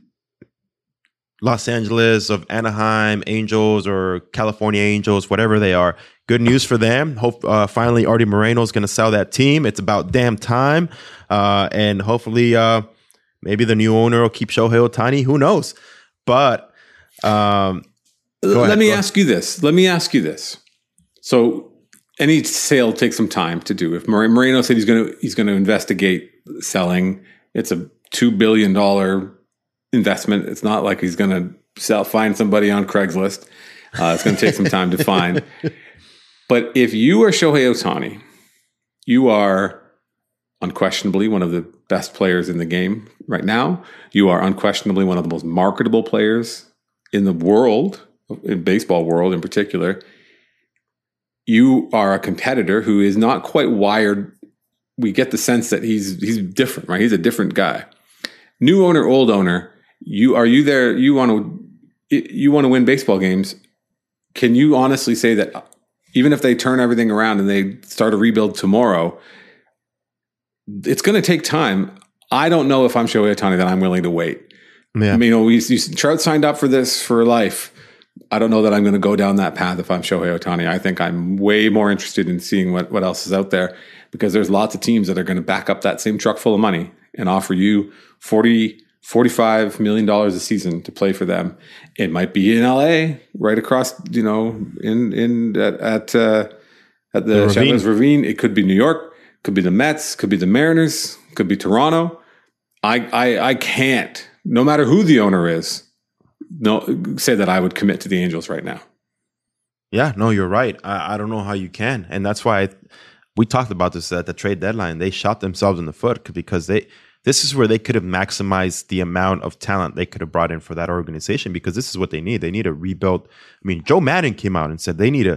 Los Angeles of Anaheim Angels or California Angels, whatever they are. Good news for them. Hope finally Artie Moreno is going to sell that team. It's about damn time. And hopefully maybe the new owner will keep Shohei Ohtani. Who knows? But let me ask you this. So any sale takes some time to do. If Moreno said he's going to investigate selling, it's a $2 billion investment. It's not like he's going to find somebody on Craigslist. It's going to take some time to find. But if you are Shohei Ohtani, you are unquestionably one of the best players in the game right now. You are unquestionably one of the most marketable players in the world, in baseball world in particular. You are a competitor who is not quite wired. We get the sense that he's different, right? He's a different guy. New owner, old owner. You want to win baseball games. Can you honestly say that even if they turn everything around and they start a rebuild tomorrow, it's going to take time? I don't know if I'm Shohei Ohtani that I'm willing to wait. Yeah. I mean, Trout signed up for this for life. I don't know that I'm going to go down that path if I'm Shohei Ohtani. I think I'm way more interested in seeing what else is out there, because there's lots of teams that are going to back up that same truck full of money and offer you $45 million a season to play for them. It might be in LA, right across, at the Chavez Ravine. It could be New York, could be the Mets, could be the Mariners, could be Toronto. I can't, no matter who the owner is, say that I would commit to the Angels right now. Yeah, no, you're right. I don't know how you can. And that's why we talked about this at the trade deadline. They shot themselves in the foot because this is where they could have maximized the amount of talent they could have brought in for that organization, because this is what they need. They need a rebuild. I mean, Joe Madden came out and said they need,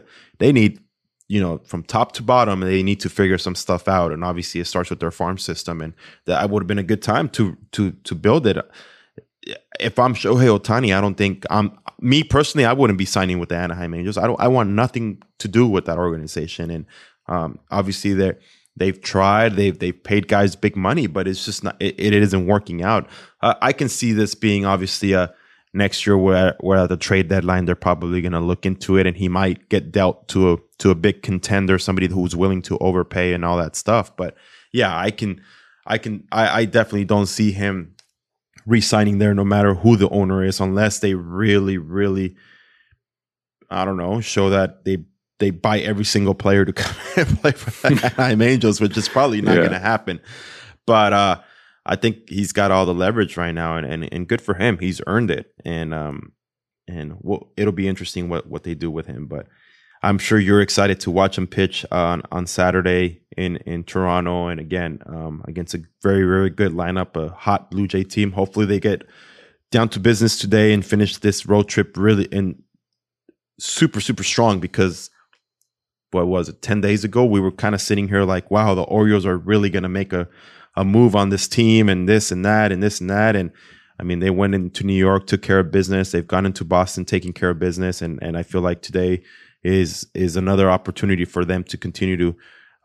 from top to bottom, they need to figure some stuff out. And obviously it starts with their farm system, and that would have been a good time to build it. If I'm Shohei Ohtani, I don't think me personally, I wouldn't be signing with the Anaheim Angels. I want nothing to do with that organization. And obviously they've tried, they've paid guys big money, but it's just not, it isn't working out. I can see this being obviously next year where at the trade deadline, they're probably going to look into it, and he might get dealt to a big contender, somebody who's willing to overpay and all that stuff. But yeah, I definitely don't see him re-signing there, no matter who the owner is, unless they really, really, I don't know, show that they buy every single player to come and play for the Anaheim Angels, which is probably not going to happen. But I think he's got all the leverage right now, and good for him. He's earned it, and it'll be interesting what they do with him. But I'm sure you're excited to watch him pitch on Saturday in Toronto, and again against a very, very good lineup, a hot Blue Jay team. Hopefully they get down to business today and finish this road trip really in super, super strong, because what was it, 10 days ago we were kind of sitting here like, wow, the Orioles are really going to make a move on this team, and this and that and this and that. And I mean, they went into New York, took care of business. They've gone into Boston, taking care of business, and I feel like today is another opportunity for them to continue to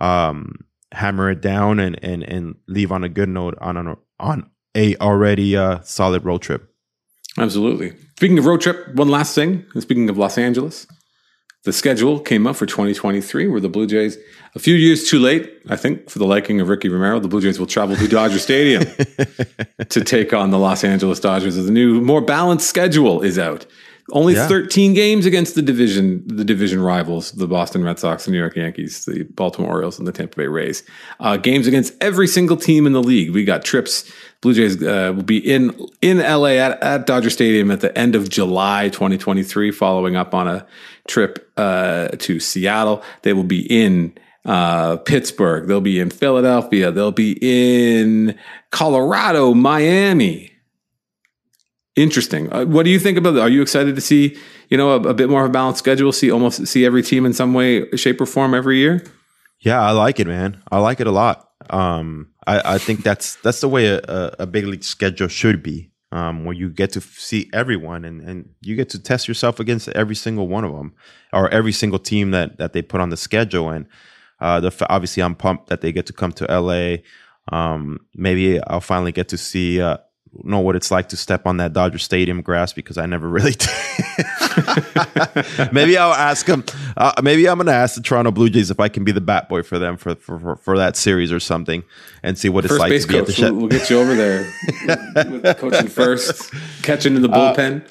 hammer it down and leave on a good note on a already solid road trip. Absolutely. Speaking of road trip, one last thing. Speaking of Los Angeles, the schedule came up for 2023, where the Blue Jays, a few years too late, I think, for the liking of Ricky Romero, the Blue Jays will travel to Dodger Stadium to take on the Los Angeles Dodgers, as the new, more balanced schedule is out. Only 13 games against the division rivals, the Boston Red Sox, the New York Yankees, the Baltimore Orioles, and the Tampa Bay Rays. Games against every single team in the league. We got trips. Blue Jays will be in LA at Dodger Stadium at the end of July 2023, following up on a trip to Seattle. They will be in Pittsburgh. They'll be in Philadelphia. They'll be in Colorado, Miami. Interesting. What do you think about that? Are you excited to see, a bit more of a balanced schedule? See every team in some way, shape, or form every year? Yeah, I like it, man. I like it a lot. I think that's the way a big league schedule should be, where you get to see everyone and you get to test yourself against every single one of them, or every single team that they put on the schedule. And obviously, I'm pumped that they get to come to LA. Maybe I'll finally get to know what it's like to step on that Dodger Stadium grass, because I never really did. Maybe I'll ask them. Maybe I'm going to ask the Toronto Blue Jays if I can be the bat boy for them for that series or something, and see what it's like to be at the shed. We'll get you over there with coaching first, catching in the bullpen.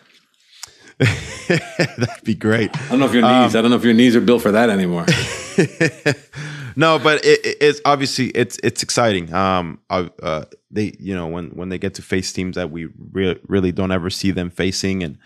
That'd be great. I don't know if your knees are built for that anymore. No, but it's obviously it's exciting. They when they get to face teams that we really don't ever see them facing, and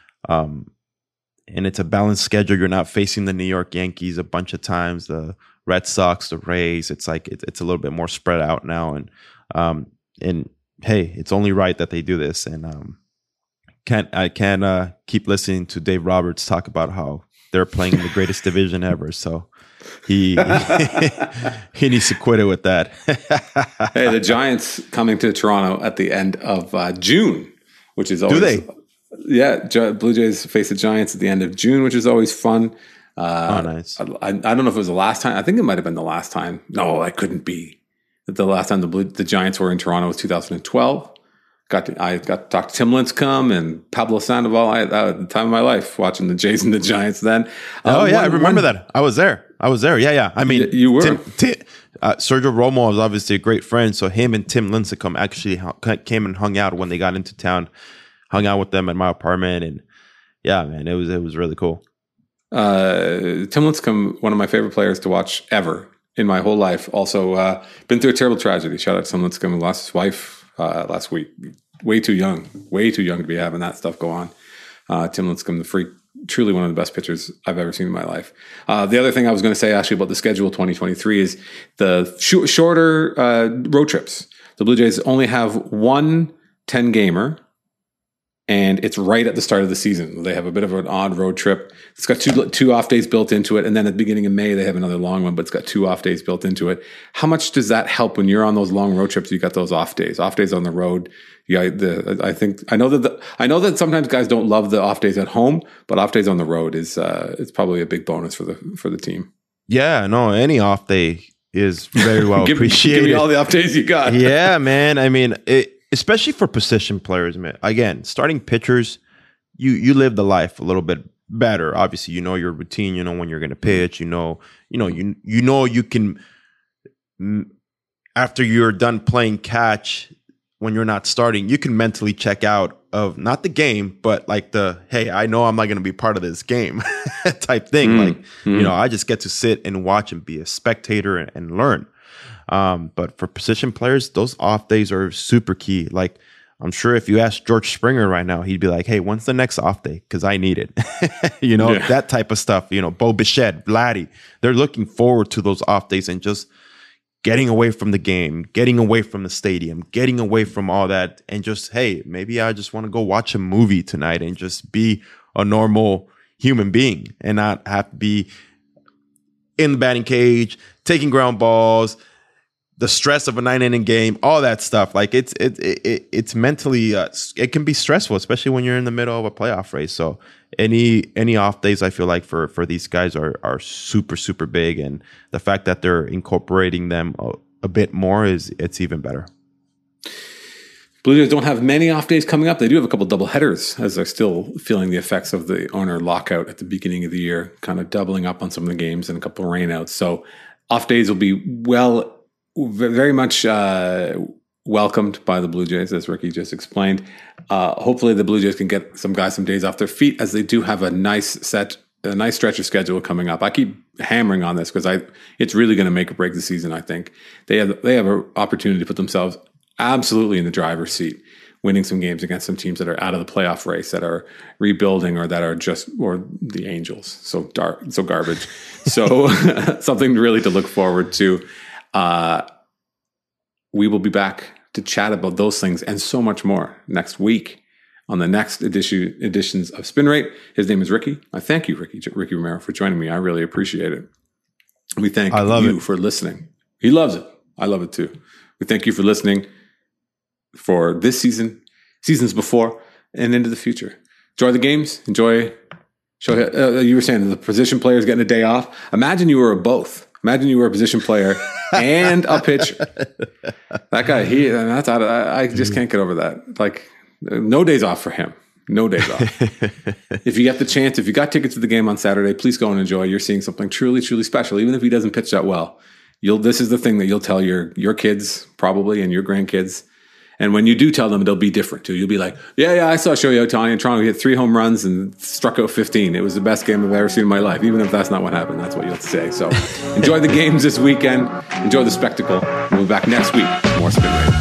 it's a balanced schedule. You're not facing the New York Yankees a bunch of times, the Red Sox, the Rays. It's like it's a little bit more spread out now, and hey, it's only right that they do this. And I can't keep listening to Dave Roberts talk about how they're playing in the greatest division ever. So. He needs to quit it with that. Hey, the Giants coming to Toronto at the end of June, which is always... Do they? Yeah, Blue Jays face the Giants at the end of June, which is always fun. Nice. I don't know if it was the last time. I think it might have been the last time. No, that couldn't be. The last time the Giants were in Toronto was 2012. I got to talk to Tim Lincecum and Pablo Sandoval at the time of my life, watching the Jays and the Giants then. I remember that. I was there. I was there. Yeah. I mean, you were. Sergio Romo is obviously a great friend, so him and Tim Lincecum actually came and hung out when they got into town. Hung out with them at my apartment, and yeah, man, it was really cool. Tim Lincecum, one of my favorite players to watch ever in my whole life. Also, been through a terrible tragedy. Shout out to Tim Lincecum, who lost his wife last week. Way too young to be having that stuff go on. Tim Lincecum, the freak, truly one of the best pitchers I've ever seen in my life. The other thing I was going to say actually about the schedule 2023 is the shorter road trips. The Blue Jays only have one 10-gamer, and it's right at the start of the season. They have a bit of an odd road trip. It's got two off days built into it, and then at the beginning of May, they have another long one, but it's got 2 off days built into it. How much does that help when you're on those long road trips? You got those off days. Off days on the road. I know that sometimes guys don't love the off days at home, but off days on the road is it's probably a big bonus for the team. Yeah, no, any off day is very well appreciated. Give me all the off days you got. Yeah, man. I mean, especially for position players, man. Again, starting pitchers, you live the life a little bit better. Obviously, you know your routine. You know when you're going to pitch. You know you can, after you're done playing catch, when you're not starting, you can mentally check out of not the game, but like hey, I know I'm not going to be part of this game type thing. I just get to sit and watch and be a spectator and learn. But for position players, those off days are super key. Like, I'm sure if you ask George Springer right now, he'd be like, hey, when's the next off day? Because I need it. That type of stuff. Bo Bichette, Vladdy, they're looking forward to those off days and just getting away from the game, getting away from the stadium, getting away from all that, and just, hey, maybe I just want to go watch a movie tonight and just be a normal human being and not have to be in the batting cage, taking ground balls, the stress of a 9-inning game, all that stuff. Like it's mentally, it can be stressful, especially when you're in the middle of a playoff race. So any off days, I feel like for these guys are super, super big. And the fact that they're incorporating them a bit more it's even better. Blue Jays don't have many off days coming up. They do have a couple double headers, as they're still feeling the effects of the owner lockout at the beginning of the year, kind of doubling up on some of the games and a couple of rainouts. So off days will be very much welcomed by the Blue Jays, as Ricky just explained. Hopefully the Blue Jays can get some guys some days off their feet, as they do have a nice stretch of schedule coming up. I keep hammering on this because it's really going to make or break the season. I think they have an opportunity to put themselves absolutely in the driver's seat, winning some games against some teams that are out of the playoff race, that are rebuilding, or that are or the Angels. So garbage. So something really to look forward to. We will be back to chat about those things and so much more next week on the next editions of Spin Rate. His name is Ricky. I thank you, Ricky Romero, for joining me. I really appreciate it. We thank you for listening. He loves it. I love it too. We thank you for listening for this season, seasons before, and into the future. Enjoy the games. Enjoy. You were saying the position players getting a day off. Imagine you were both. Imagine you were a position player and a pitcher. That guy, I just can't get over that. Like, no days off for him. No days off. If you get the chance, if you got tickets to the game on Saturday, please go and enjoy. You're seeing something truly, truly special. Even if he doesn't pitch that well, this is the thing that you'll tell your kids probably and your grandkids. And when you do tell them, they'll be different too. You'll be like, yeah, I saw Shohei Ohtani in Toronto. He hit 3 home runs and struck out 15. It was the best game I've ever seen in my life. Even if that's not what happened, that's what you'll say. So enjoy the games this weekend. Enjoy the spectacle. We'll be back next week with more Spin Rate.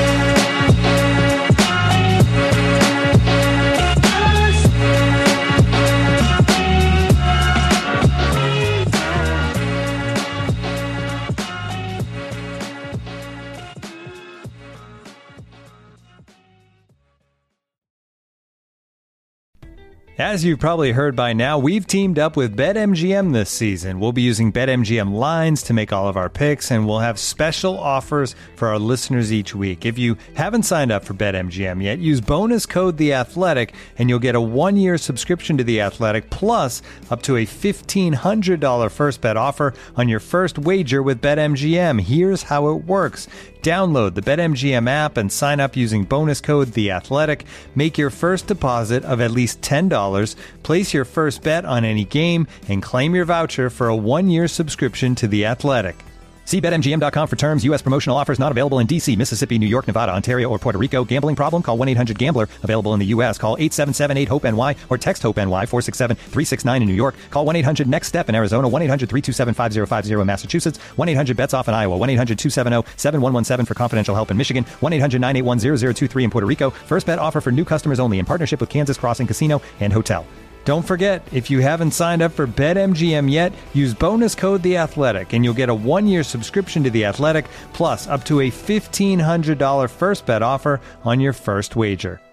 As you've probably heard by now, we've teamed up with BetMGM this season. We'll be using BetMGM lines to make all of our picks, and we'll have special offers for our listeners each week. If you haven't signed up for BetMGM yet, use bonus code The Athletic, and you'll get a 1-year subscription to The Athletic, plus up to a $1,500 first bet offer on your first wager with BetMGM. Here's how it works. Download the BetMGM app and sign up using bonus code The Athletic. Make your first deposit of at least $10 $10. Place your first bet on any game and claim your voucher for a 1-year subscription to The Athletic. See BetMGM.com for terms. U.S. promotional offers not available in D.C., Mississippi, New York, Nevada, Ontario, or Puerto Rico. Gambling problem? Call 1-800-GAMBLER. Available in the U.S. Call 877-8-HOPE-NY or text HOPE-NY 467-369 in New York. Call 1-800-NEXT-STEP in Arizona. 1-800-327-5050 in Massachusetts. 1-800-BETS-OFF in Iowa. 1-800-270-7117 for confidential help in Michigan. 1-800-981-0023 in Puerto Rico. First bet offer for new customers only in partnership with Kansas Crossing Casino and Hotel. Don't forget, if you haven't signed up for BetMGM yet, use bonus code The Athletic, and you'll get a 1-year subscription to The Athletic, plus up to a $1,500 first bet offer on your first wager.